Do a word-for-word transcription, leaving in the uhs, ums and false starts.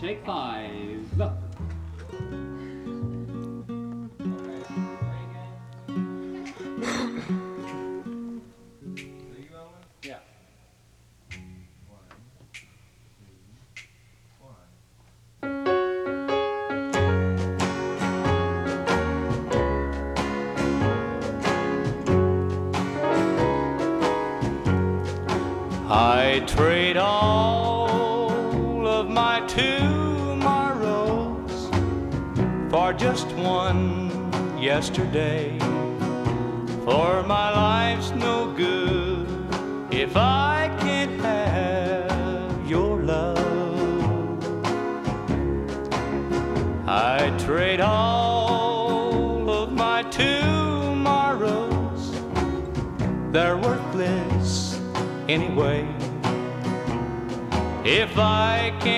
take five. Yeah. I trade all of my tomorrows for just one yesterday. For my life's no good if I can't have your love. I trade all of my tomorrows, they're worthless anyway. If I can't